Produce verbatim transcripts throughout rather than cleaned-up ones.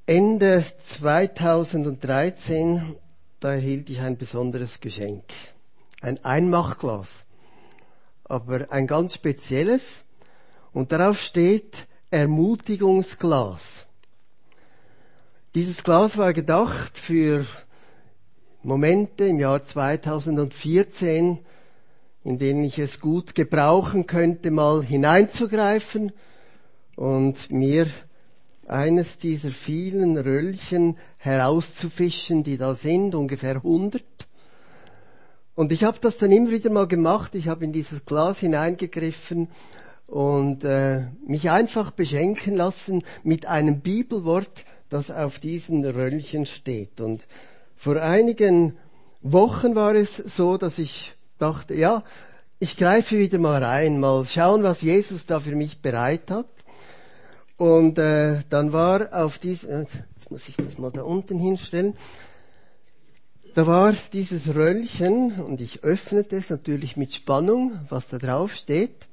Ende zweitausenddreizehn, da erhielt ich ein besonderes Geschenk. Ein Einmachglas. Aber ein ganz spezielles. Und darauf steht Ermutigungsglas. Dieses Glas war gedacht für Momente im Jahr zweitausendvierzehn, in denen ich es gut gebrauchen könnte, mal hineinzugreifen und mir eines dieser vielen Röllchen herauszufischen, die da sind, ungefähr hundert. Und ich habe das dann immer wieder mal gemacht. Ich habe in dieses Glas hineingegriffen und äh, mich einfach beschenken lassen mit einem Bibelwort, das auf diesen Röllchen steht. Und vor einigen Wochen war es so, dass ich dachte, ja, ich greife wieder mal rein, mal schauen, was Jesus da für mich bereit hat. Und äh, dann war auf diesem, jetzt muss ich das mal da unten hinstellen, da war dieses Röllchen und ich öffnete es natürlich mit Spannung, was da drauf steht.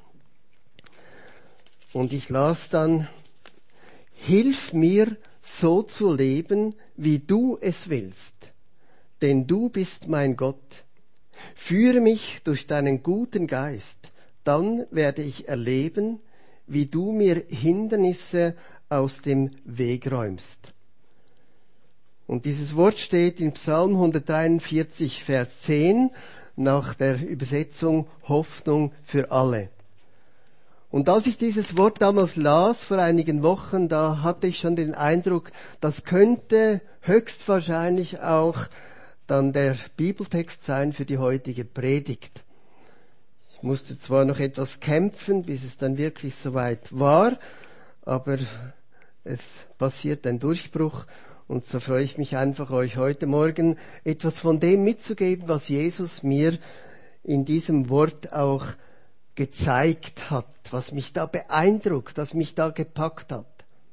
Und ich las dann, hilf mir so zu leben, wie du es willst, denn du bist mein Gott. Führe mich durch deinen guten Geist, dann werde ich erleben, wie du mir Hindernisse aus dem Weg räumst. Und dieses Wort steht in Psalm hundertdreiundvierzig, Vers zehn, nach der Übersetzung Hoffnung für alle. Und als ich dieses Wort damals las, vor einigen Wochen, da hatte ich schon den Eindruck, das könnte höchstwahrscheinlich auch dann der Bibeltext sein für die heutige Predigt. Ich musste zwar noch etwas kämpfen, bis es dann wirklich soweit war, aber es passiert ein Durchbruch und so freue ich mich einfach, euch heute Morgen etwas von dem mitzugeben, was Jesus mir in diesem Wort auch gezeigt hat, was mich da beeindruckt, was mich da gepackt hat.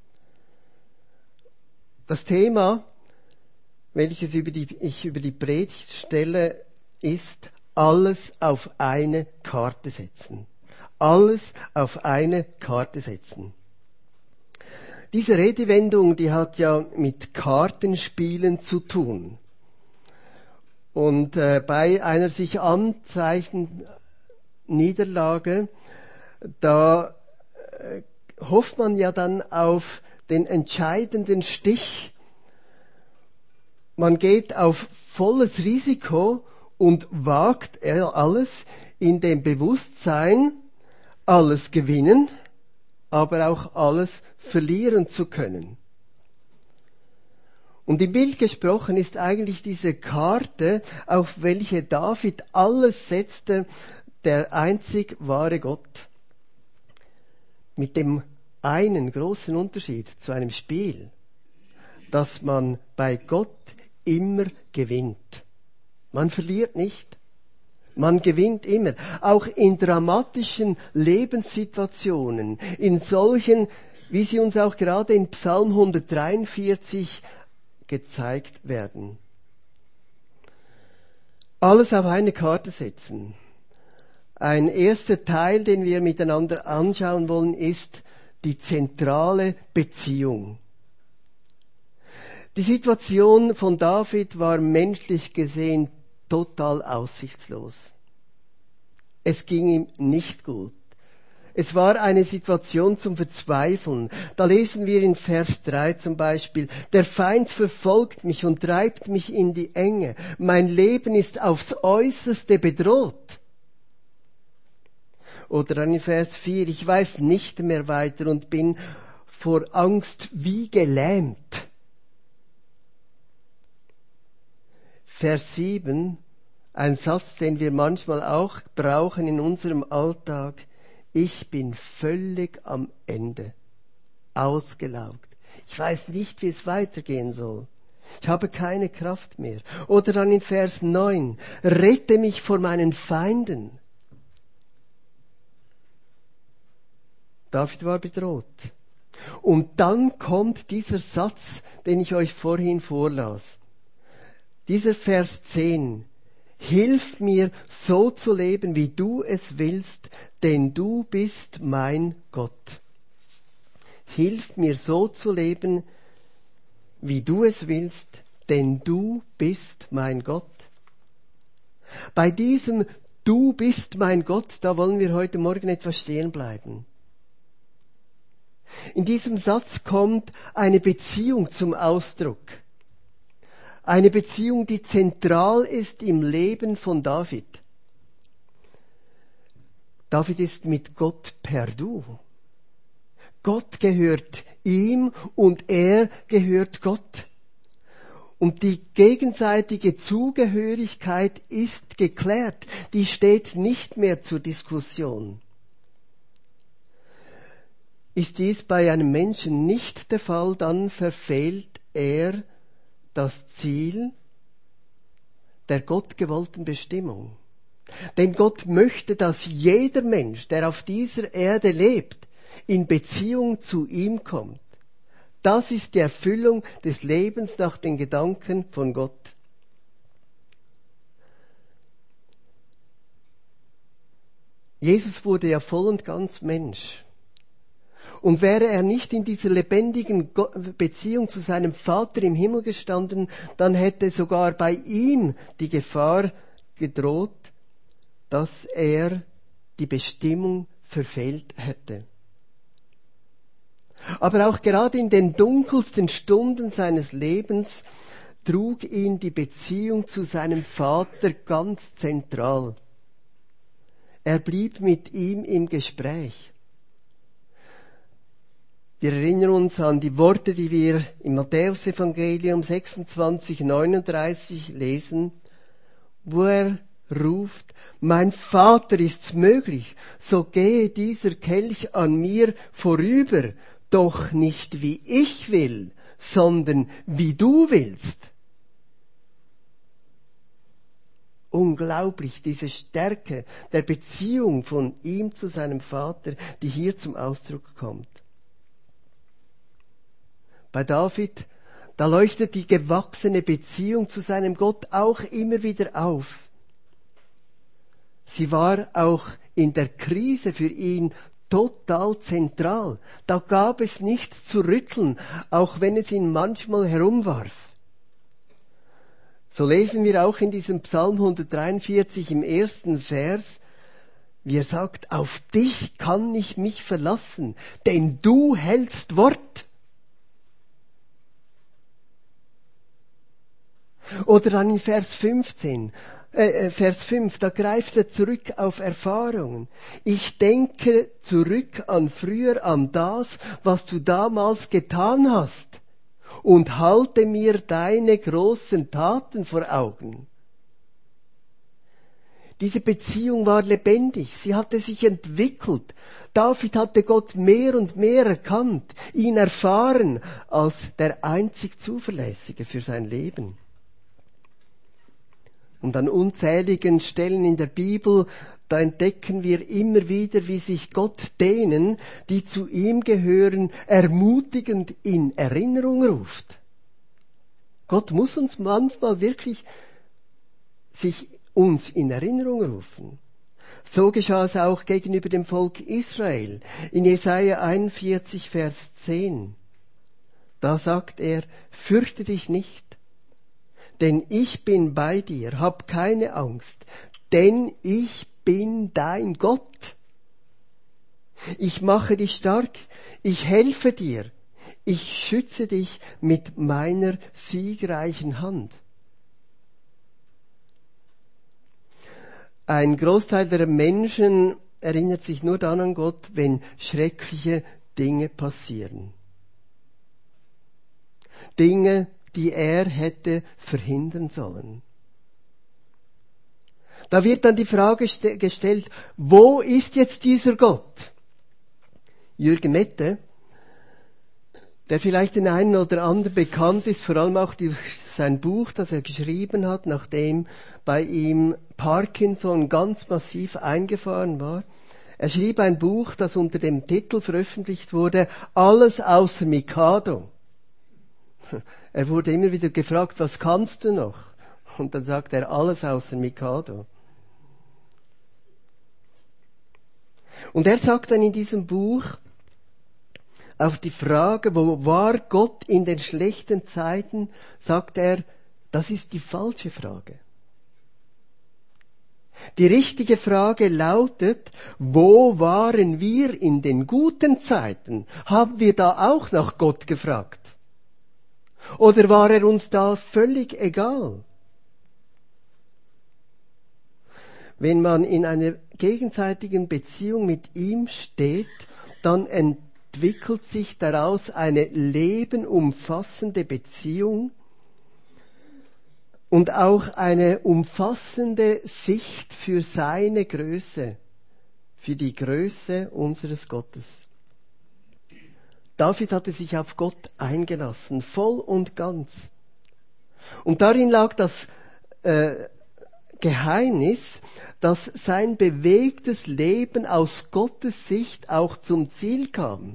Das Thema, welches über die, ich über die Predigt stelle, ist alles auf eine Karte setzen. Alles auf eine Karte setzen. Diese Redewendung, die hat ja mit Kartenspielen zu tun. Und äh, bei einer sich anzeichnenden Niederlage, da äh, hofft man ja dann auf den entscheidenden Stich. Man geht auf volles Risiko und wagt alles in dem Bewusstsein, alles gewinnen, aber auch alles verlieren zu können. Und im Bild gesprochen ist eigentlich diese Karte, auf welche David alles setzte, der einzig wahre Gott. Mit dem einen großen Unterschied zu einem Spiel, dass man bei Gott immer gewinnt. Man verliert nicht. Man gewinnt immer. Auch in dramatischen Lebenssituationen, in solchen, wie sie uns auch gerade in Psalm hundertdreiundvierzig gezeigt werden. Alles auf eine Karte setzen. Ein erster Teil, den wir miteinander anschauen wollen, ist die zentrale Beziehung. Die Situation von David war menschlich gesehen total aussichtslos. Es ging ihm nicht gut. Es war eine Situation zum Verzweifeln. Da lesen wir in Vers drei zum Beispiel, der Feind verfolgt mich und treibt mich in die Enge. Mein Leben ist aufs Äußerste bedroht. Oder dann in Vers vier, ich weiß nicht mehr weiter und bin vor Angst wie gelähmt. Vers sieben, ein Satz, den wir manchmal auch brauchen in unserem Alltag. Ich bin völlig am Ende, ausgelaugt. Ich weiß nicht, wie es weitergehen soll. Ich habe keine Kraft mehr. Oder dann in Vers neun, rette mich vor meinen Feinden. David war bedroht. Und dann kommt dieser Satz, den ich euch vorhin vorlas. Dieser Vers zehn. Hilf mir, so zu leben, wie du es willst, denn du bist mein Gott. Hilf mir, so zu leben, wie du es willst, denn du bist mein Gott. Bei diesem Du bist mein Gott, da wollen wir heute Morgen etwas stehen bleiben. In diesem Satz kommt eine Beziehung zum Ausdruck. Eine Beziehung, die zentral ist im Leben von David. David ist mit Gott per Du. Gott gehört ihm und er gehört Gott. Und die gegenseitige Zugehörigkeit ist geklärt. Die steht nicht mehr zur Diskussion. Ist dies bei einem Menschen nicht der Fall, dann verfehlt er das Ziel der gottgewollten Bestimmung. Denn Gott möchte, dass jeder Mensch, der auf dieser Erde lebt, in Beziehung zu ihm kommt. Das ist die Erfüllung des Lebens nach den Gedanken von Gott. Jesus wurde ja voll und ganz Mensch. Und wäre er nicht in dieser lebendigen Beziehung zu seinem Vater im Himmel gestanden, dann hätte sogar bei ihm die Gefahr gedroht, dass er die Bestimmung verfehlt hätte. Aber auch gerade in den dunkelsten Stunden seines Lebens trug ihn die Beziehung zu seinem Vater ganz zentral. Er blieb mit ihm im Gespräch. Wir erinnern uns an die Worte, die wir im Matthäusevangelium sechsundzwanzig, neununddreißig lesen, wo er ruft, mein Vater, ist's möglich, so gehe dieser Kelch an mir vorüber, doch nicht wie ich will, sondern wie du willst. Unglaublich, diese Stärke der Beziehung von ihm zu seinem Vater, die hier zum Ausdruck kommt. Bei David, da leuchtet die gewachsene Beziehung zu seinem Gott auch immer wieder auf. Sie war auch in der Krise für ihn total zentral. Da gab es nichts zu rütteln, auch wenn es ihn manchmal herumwarf. So lesen wir auch in diesem Psalm hundertdreiundvierzig im ersten Vers, wie er sagt, auf dich kann ich mich verlassen, denn du hältst Wort. Oder dann in Vers fünfzehn, äh, Vers fünf, da greift er zurück auf Erfahrungen. Ich denke zurück an früher, an das, was du damals getan hast, und halte mir deine großen Taten vor Augen. Diese Beziehung war lebendig, sie hatte sich entwickelt. David hatte Gott mehr und mehr erkannt, ihn erfahren als der einzig Zuverlässige für sein Leben. Und an unzähligen Stellen in der Bibel, da entdecken wir immer wieder, wie sich Gott denen, die zu ihm gehören, ermutigend in Erinnerung ruft. Gott muss uns manchmal wirklich sich uns in Erinnerung rufen. So geschah es auch gegenüber dem Volk Israel. In Jesaja einundvierzig, Vers zehn. Da sagt er, fürchte dich nicht, denn ich bin bei dir, hab keine Angst, denn ich bin dein Gott. Ich mache dich stark, ich helfe dir, ich schütze dich mit meiner siegreichen Hand. Ein Großteil der Menschen erinnert sich nur dann an Gott, wenn schreckliche Dinge passieren. Dinge, die er hätte verhindern sollen. Da wird dann die Frage st- gestellt, wo ist jetzt dieser Gott? Jürgen Mette, der vielleicht den einen oder anderen bekannt ist, vor allem auch die, sein Buch, das er geschrieben hat, nachdem bei ihm Parkinson ganz massiv eingefahren war. Er schrieb ein Buch, das unter dem Titel veröffentlicht wurde, Alles außer Mikado. Er wurde immer wieder gefragt, was kannst du noch? Und dann sagt er, alles außer Mikado. Und er sagt dann in diesem Buch, Auf die Frage, wo war Gott in den schlechten Zeiten, sagt er, das ist die falsche Frage. Die richtige Frage lautet, wo waren wir in den guten Zeiten? Haben wir da auch nach Gott gefragt? Oder war er uns da völlig egal? Wenn man in einer gegenseitigen Beziehung mit ihm steht, dann entwickelt sich daraus eine lebenumfassende Beziehung und auch eine umfassende Sicht für seine Größe, für die Größe unseres Gottes. David hatte sich auf Gott eingelassen, voll und ganz. Und darin lag das äh, Geheimnis, dass sein bewegtes Leben aus Gottes Sicht auch zum Ziel kam.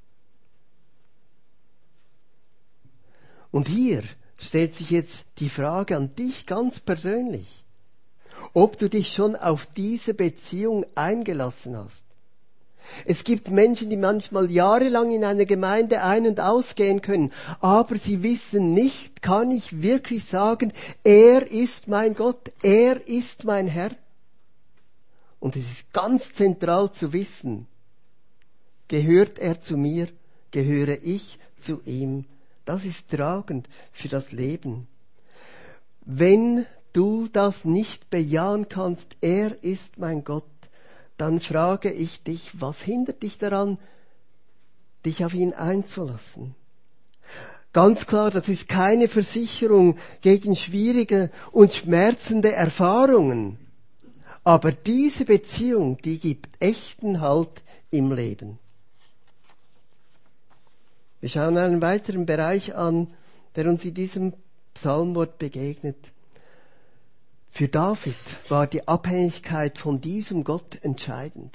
Und hier stellt sich jetzt die Frage an dich ganz persönlich, ob du dich schon auf diese Beziehung eingelassen hast. Es gibt Menschen, die manchmal jahrelang in einer Gemeinde ein- und ausgehen können, aber sie wissen nicht, kann ich wirklich sagen, er ist mein Gott, er ist mein Herr. Und es ist ganz zentral zu wissen, gehört er zu mir, gehöre ich zu ihm. Das ist tragend für das Leben. Wenn du das nicht bejahen kannst, er ist mein Gott, dann frage ich dich, was hindert dich daran, dich auf ihn einzulassen? Ganz klar, das ist keine Versicherung gegen schwierige und schmerzende Erfahrungen. Aber diese Beziehung, die gibt echten Halt im Leben. Wir schauen einen weiteren Bereich an, der uns in diesem Psalmwort begegnet. Für David war die Abhängigkeit von diesem Gott entscheidend.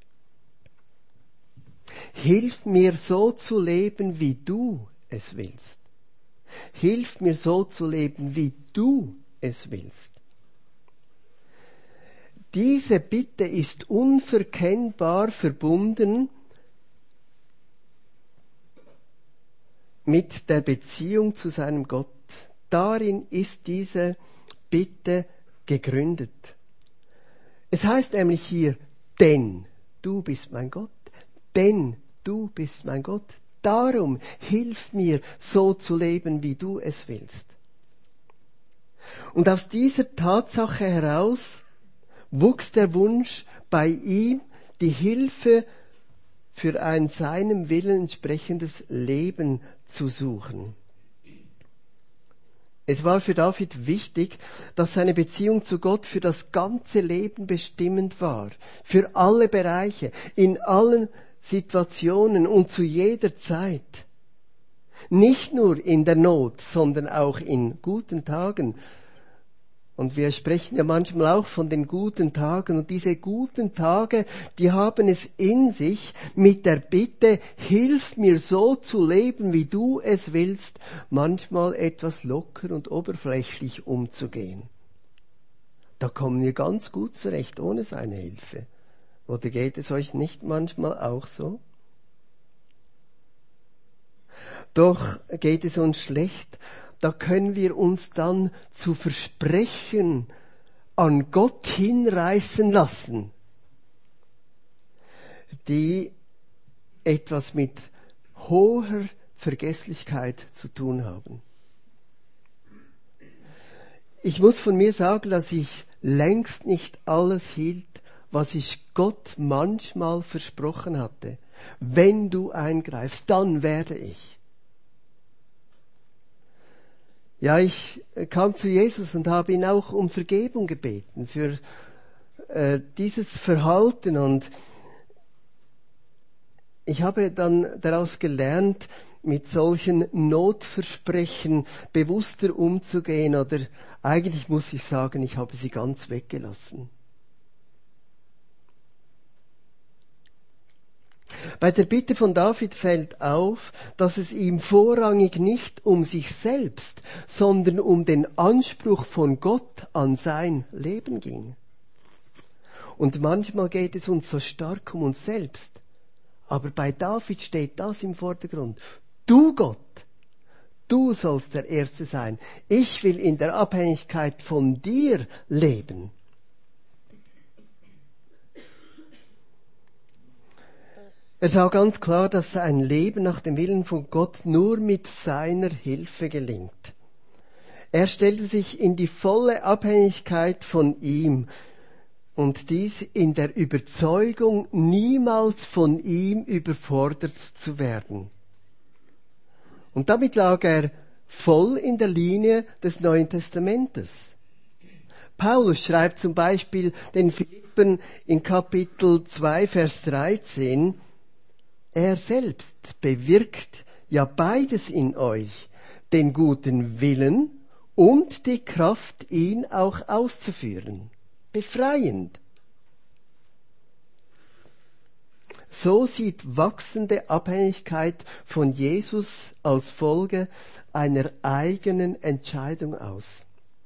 Hilf mir so zu leben, wie du es willst. Hilf mir so zu leben, wie du es willst. Diese Bitte ist unverkennbar verbunden mit der Beziehung zu seinem Gott. Darin ist diese Bitte gegründet. Es heißt nämlich hier, denn du bist mein Gott, denn du bist mein Gott. Darum hilf mir, so zu leben, wie du es willst. Und aus dieser Tatsache heraus wuchs der Wunsch bei ihm, die Hilfe für ein seinem Willen entsprechendes Leben zu suchen. Es war für David wichtig, dass seine Beziehung zu Gott für das ganze Leben bestimmend war, für alle Bereiche, in allen Situationen und zu jeder Zeit. Nicht nur in der Not, sondern auch in guten Tagen. Und wir sprechen ja manchmal auch von den guten Tagen. Und diese guten Tage, die haben es in sich mit der Bitte, hilf mir so zu leben, wie du es willst, manchmal etwas locker und oberflächlich umzugehen. Da kommen wir ganz gut zurecht ohne seine Hilfe. Oder geht es euch nicht manchmal auch so? Doch geht es uns schlecht, da können wir uns dann zu Versprechen an Gott hinreißen lassen, die etwas mit hoher Vergesslichkeit zu tun haben. Ich muss von mir sagen, dass ich längst nicht alles hielt, was ich Gott manchmal versprochen hatte. Wenn du eingreifst, dann werde ich. Ja, ich kam zu Jesus und habe ihn auch um Vergebung gebeten für äh, dieses Verhalten, und ich habe dann daraus gelernt, mit solchen Notversprechen bewusster umzugehen, oder eigentlich muss ich sagen, ich habe sie ganz weggelassen. Bei der Bitte von David fällt auf, dass es ihm vorrangig nicht um sich selbst, sondern um den Anspruch von Gott an sein Leben ging. Und manchmal geht es uns so stark um uns selbst, Aber bei David steht das im Vordergrund. Du Gott, du sollst der Erste sein. Ich will in der Abhängigkeit von dir leben. Er sah ganz klar, dass ein Leben nach dem Willen von Gott nur mit seiner Hilfe gelingt. Er stellte sich in die volle Abhängigkeit von ihm und dies in der Überzeugung, niemals von ihm überfordert zu werden. Und damit lag er voll in der Linie des Neuen Testamentes. Paulus schreibt zum Beispiel den Philippern in Kapitel zwei, Vers dreizehn, er selbst bewirkt ja beides in euch, den guten Willen und die Kraft, ihn auch auszuführen. Befreiend. So sieht wachsende Abhängigkeit von Jesus als Folge einer eigenen Entscheidung aus.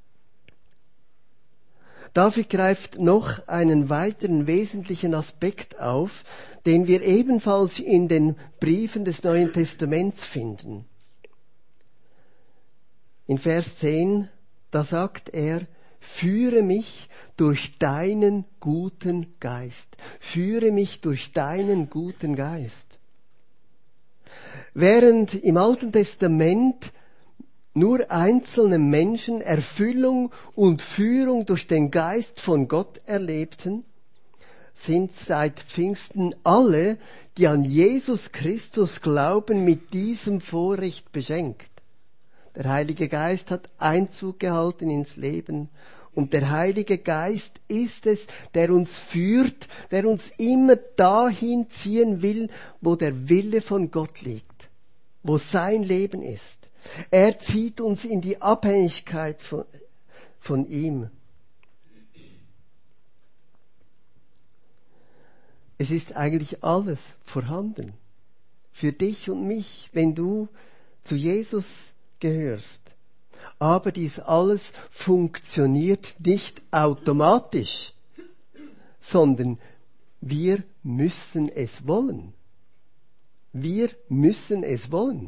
David greift noch einen weiteren wesentlichen Aspekt auf, den wir ebenfalls in den Briefen des Neuen Testaments finden. In Vers zehn, da sagt er, führe mich durch deinen guten Geist. Führe mich durch deinen guten Geist. Während im Alten Testament nur einzelne Menschen Erfüllung und Führung durch den Geist von Gott erlebten, sind seit Pfingsten alle, die an Jesus Christus glauben, mit diesem Vorrecht beschenkt. Der Heilige Geist hat Einzug gehalten ins Leben und der Heilige Geist ist es, der uns führt, der uns immer dahin ziehen will, wo der Wille von Gott liegt, wo sein Leben ist. Er zieht uns in die Abhängigkeit von, von ihm. Es ist eigentlich alles vorhanden für dich und mich, wenn du zu Jesus gehörst. Aber dies alles funktioniert nicht automatisch, sondern wir müssen es wollen. Wir müssen es wollen.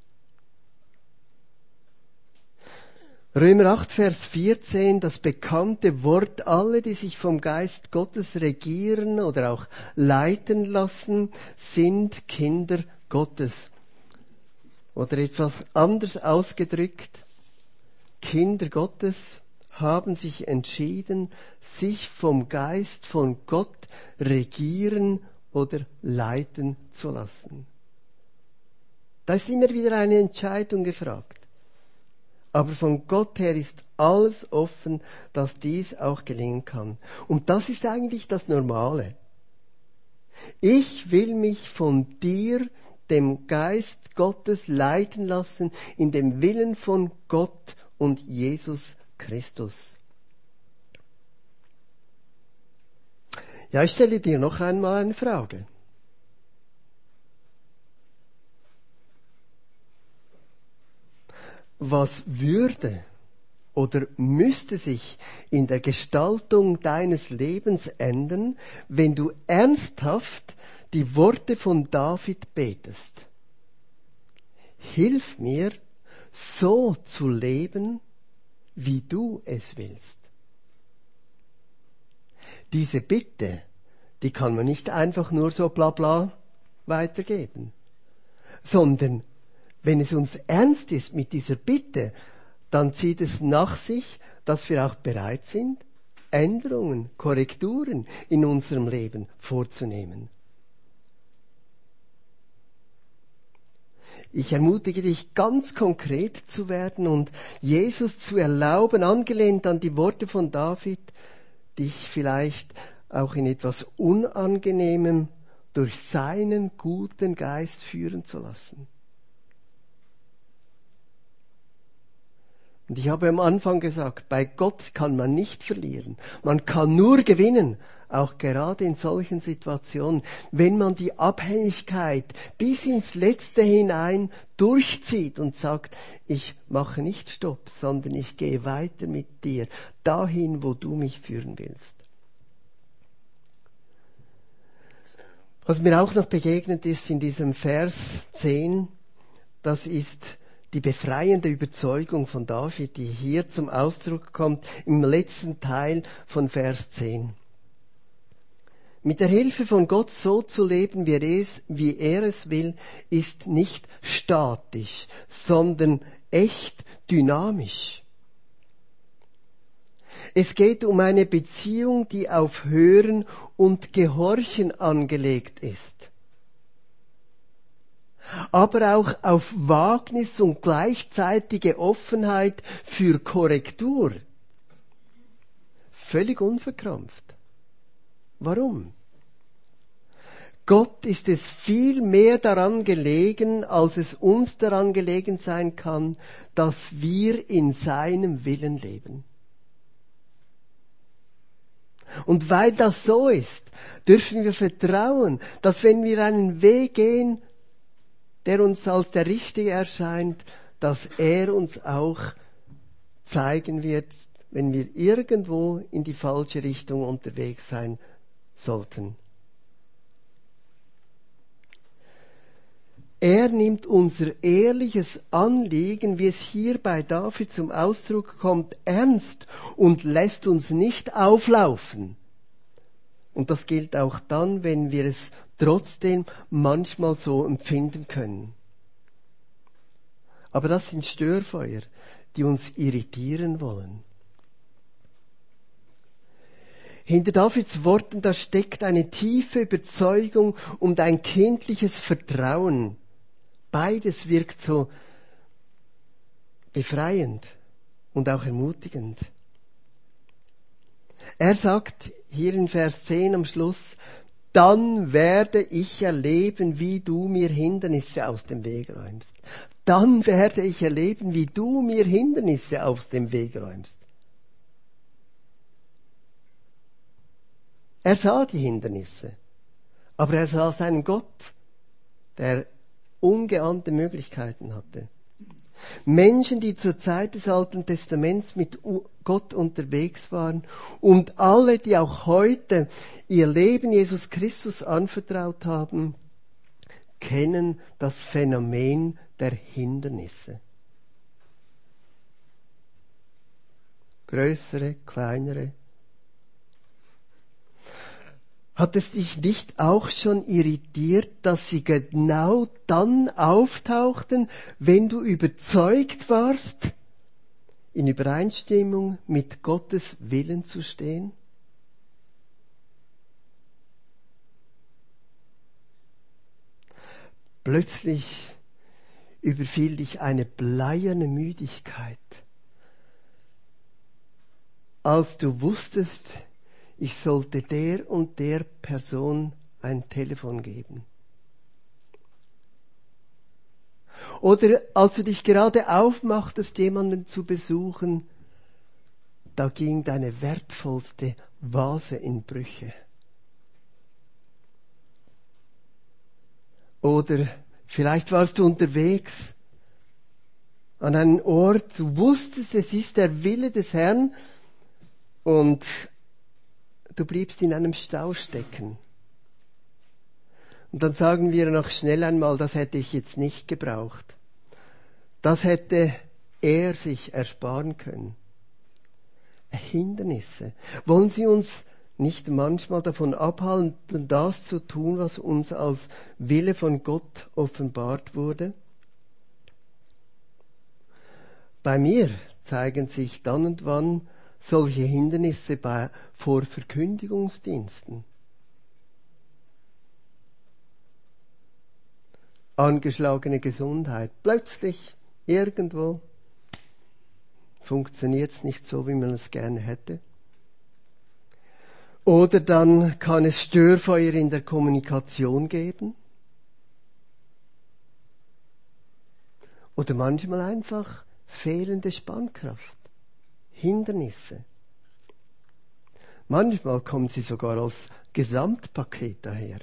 Römer acht, Vers vierzehn, das bekannte Wort, alle, die sich vom Geist Gottes regieren oder auch leiten lassen, sind Kinder Gottes. Oder etwas anders ausgedrückt, Kinder Gottes haben sich entschieden, sich vom Geist von Gott regieren oder leiten zu lassen. Da ist immer wieder eine Entscheidung gefragt. Aber von Gott her ist alles offen, dass dies auch gelingen kann. Und das ist eigentlich das Normale. Ich will mich von dir, dem Geist Gottes, leiten lassen, in dem Willen von Gott und Jesus Christus. Ja, ich stelle dir noch einmal eine Frage. Was würde oder müsste sich in der Gestaltung deines Lebens ändern, wenn du ernsthaft die Worte von David betest? Hilf mir, so zu leben, wie du es willst. Diese Bitte, die kann man nicht einfach nur so bla bla weitergeben, sondern wenn es uns ernst ist mit dieser Bitte, dann zieht es nach sich, dass wir auch bereit sind, Änderungen, Korrekturen in unserem Leben vorzunehmen. Ich ermutige dich, ganz konkret zu werden und Jesus zu erlauben, angelehnt an die Worte von David, dich vielleicht auch in etwas Unangenehmem durch seinen guten Geist führen zu lassen. Und ich habe am Anfang gesagt, bei Gott kann man nicht verlieren. Man kann nur gewinnen, auch gerade in solchen Situationen, wenn man die Abhängigkeit bis ins Letzte hinein durchzieht und sagt, ich mache nicht Stopp, sondern ich gehe weiter mit dir, dahin, wo du mich führen willst. Was mir auch noch begegnet ist in diesem Vers zehn, das ist die befreiende Überzeugung von David, die hier zum Ausdruck kommt im letzten Teil von Vers zehn. Mit der Hilfe von Gott so zu leben, wie er es, wie er es will, ist nicht statisch, sondern echt dynamisch. Es geht um eine Beziehung, die auf Hören und Gehorchen angelegt ist, aber auch auf Wagnis und gleichzeitige Offenheit für Korrektur. Völlig unverkrampft. Warum? Gott ist es viel mehr daran gelegen, als es uns daran gelegen sein kann, dass wir in seinem Willen leben. Und weil das so ist, dürfen wir vertrauen, dass wenn wir einen Weg gehen, der uns als der richtige erscheint, dass er uns auch zeigen wird, wenn wir irgendwo in die falsche Richtung unterwegs sein sollten. Er nimmt unser ehrliches Anliegen, wie es hier bei David zum Ausdruck kommt, ernst und lässt uns nicht auflaufen. Und das gilt auch dann, wenn wir es trotzdem manchmal so empfinden können. Aber das sind Störfeuer, die uns irritieren wollen. Hinter Davids Worten, da steckt eine tiefe Überzeugung und ein kindliches Vertrauen. Beides wirkt so befreiend und auch ermutigend. Er sagt hier in Vers zehn am Schluss, dann werde ich erleben, wie du mir Hindernisse aus dem Weg räumst. Dann werde ich erleben, wie du mir Hindernisse aus dem Weg räumst. Er sah die Hindernisse, aber er sah seinen Gott, der ungeahnte Möglichkeiten hatte. Menschen, die zur Zeit des Alten Testaments mit Gott unterwegs waren und alle, die auch heute ihr Leben Jesus Christus anvertraut haben, kennen das Phänomen der Hindernisse. Größere, kleinere. Hat es dich nicht auch schon irritiert, dass sie genau dann auftauchten, wenn du überzeugt warst, in Übereinstimmung mit Gottes Willen zu stehen? Plötzlich überfiel dich eine bleierne Müdigkeit, als du wusstest, ich sollte der und der Person ein Telefon geben. Oder als du dich gerade aufmachtest, jemanden zu besuchen, da ging deine wertvollste Vase in Brüche. Oder vielleicht warst du unterwegs an einem Ort, du wusstest, es ist der Wille des Herrn und du bliebst in einem Stau stecken. Und dann sagen wir noch schnell einmal, das hätte ich jetzt nicht gebraucht. Das hätte er sich ersparen können. Hindernisse. Wollen sie uns nicht manchmal davon abhalten, das zu tun, was uns als Wille von Gott offenbart wurde? Bei mir zeigen sich dann und wann solche Hindernisse bei, vor Verkündigungsdiensten. Angeschlagene Gesundheit. Plötzlich, irgendwo, funktioniert es nicht so, wie man es gerne hätte. Oder dann kann es Störfeuer in der Kommunikation geben. Oder manchmal einfach fehlende Spannkraft. Hindernisse. Manchmal kommen sie sogar als Gesamtpaket daher.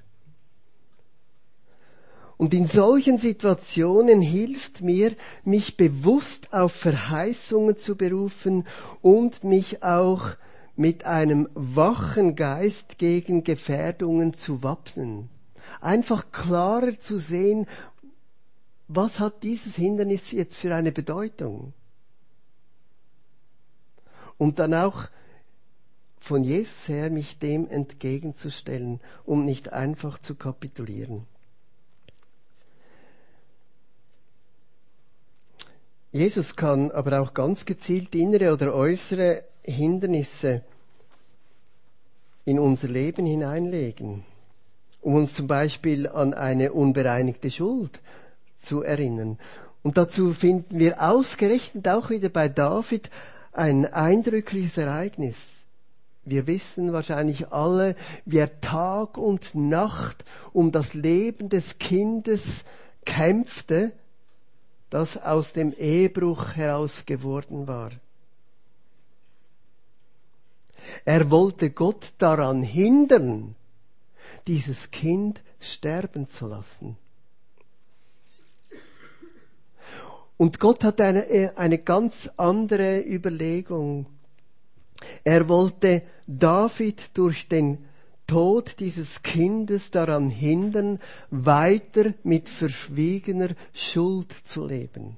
Und in solchen Situationen hilft mir, mich bewusst auf Verheißungen zu berufen und mich auch mit einem wachen Geist gegen Gefährdungen zu wappnen. einfach klarer zu sehen, was hat dieses Hindernis jetzt für eine Bedeutung? Und dann auch von Jesus her mich dem entgegenzustellen, um nicht einfach zu kapitulieren. Jesus kann aber auch ganz gezielt innere oder äußere Hindernisse in unser Leben hineinlegen, um uns zum Beispiel an eine unbereinigte Schuld zu erinnern. Und dazu finden wir ausgerechnet auch wieder bei David ein eindrückliches Ereignis. Wir wissen wahrscheinlich alle, wie er Tag und Nacht um das Leben des Kindes kämpfte, das aus dem Ehebruch heraus geworden war. Er wollte Gott daran hindern, dieses Kind sterben zu lassen. Und Gott hatte eine, eine ganz andere Überlegung. Er wollte David durch den Tod dieses Kindes daran hindern, weiter mit verschwiegener Schuld zu leben.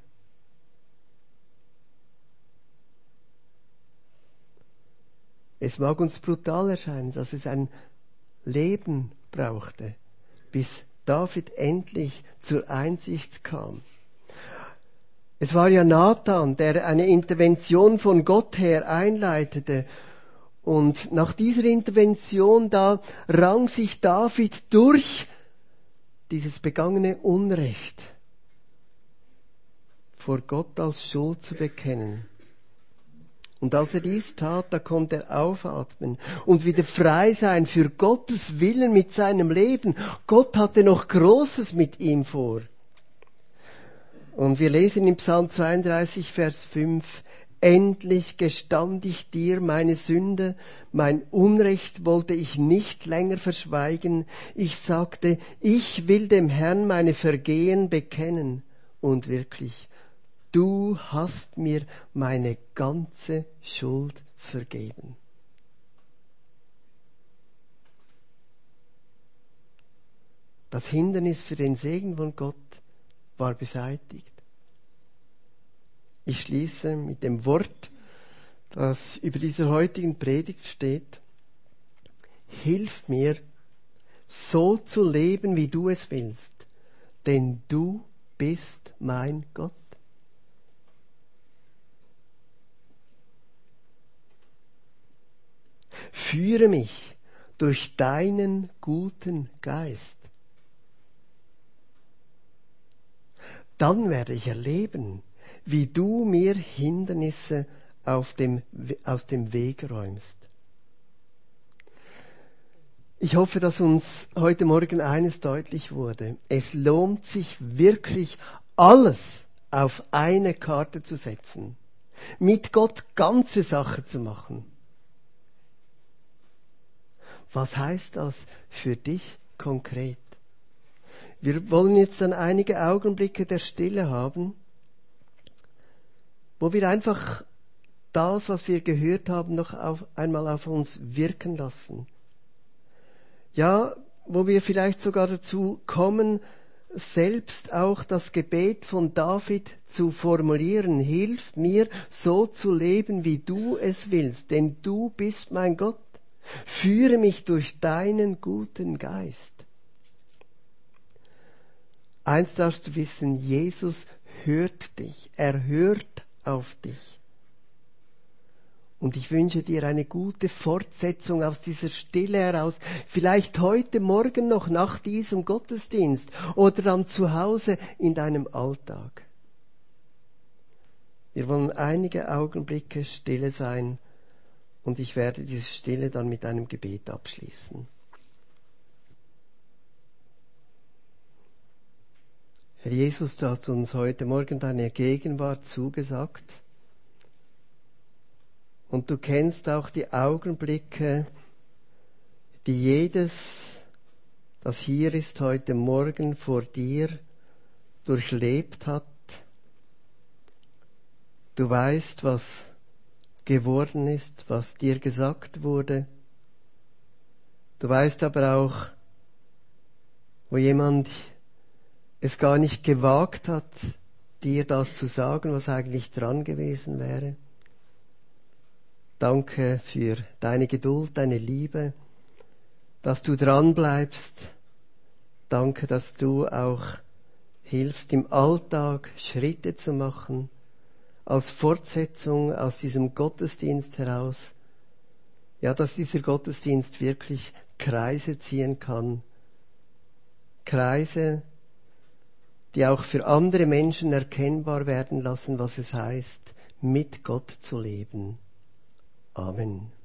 Es mag uns brutal erscheinen, dass es ein Leben brauchte, bis David endlich zur Einsicht kam. Es war ja Nathan, der eine Intervention von Gott her einleitete. Und nach dieser Intervention da rang sich David durch dieses begangene Unrecht vor Gott als Schuld zu bekennen. Und als er dies tat, da konnte er aufatmen und wieder frei sein für Gottes Willen mit seinem Leben. Gott hatte noch Großes mit ihm vor. Und wir lesen im Psalm zweiunddreißig, Vers fünf, endlich gestand ich dir meine Sünde, mein Unrecht wollte ich nicht länger verschweigen. Ich sagte, ich will dem Herrn meine Vergehen bekennen. Und wirklich, du hast mir meine ganze Schuld vergeben. Das Hindernis für den Segen von Gott war beseitigt. Ich schließe mit dem Wort, das über dieser heutigen Predigt steht. Hilf mir, so zu leben, wie du es willst, denn du bist mein Gott. Führe mich durch deinen guten Geist. Dann werde ich erleben, wie du mir Hindernisse auf dem, aus dem Weg räumst. Ich hoffe, dass uns heute Morgen eines deutlich wurde. Es lohnt sich wirklich, alles auf eine Karte zu setzen. Mit Gott ganze Sache zu machen. Was heißt das für dich konkret? Wir wollen jetzt dann einige Augenblicke der Stille haben, wo wir einfach das, was wir gehört haben, noch auf, einmal auf uns wirken lassen. Ja, wo wir vielleicht sogar dazu kommen, selbst auch das Gebet von David zu formulieren. Hilf mir, so zu leben, wie du es willst, denn du bist mein Gott. Führe mich durch deinen guten Geist. Eins darfst du wissen, Jesus hört dich. Er hört auf dich. Und ich wünsche dir eine gute Fortsetzung aus dieser Stille heraus. Vielleicht heute Morgen noch nach diesem Gottesdienst oder dann zu Hause in deinem Alltag. Wir wollen einige Augenblicke stille sein und ich werde diese Stille dann mit einem Gebet abschließen. Herr Jesus, du hast uns heute Morgen deine Gegenwart zugesagt. Und du kennst auch die Augenblicke, die jedes, das hier ist heute Morgen vor dir, durchlebt hat. Du weißt, was geworden ist, was dir gesagt wurde. Du weißt aber auch, wo jemand es gar nicht gewagt hat, dir das zu sagen, was eigentlich dran gewesen wäre. Danke für deine Geduld, deine Liebe, dass du dran bleibst. Danke, dass du auch hilfst, im Alltag Schritte zu machen, als Fortsetzung aus diesem Gottesdienst heraus. Ja, dass dieser Gottesdienst wirklich Kreise ziehen kann. Kreise, die auch für andere Menschen erkennbar werden lassen, was es heißt, mit Gott zu leben. Amen.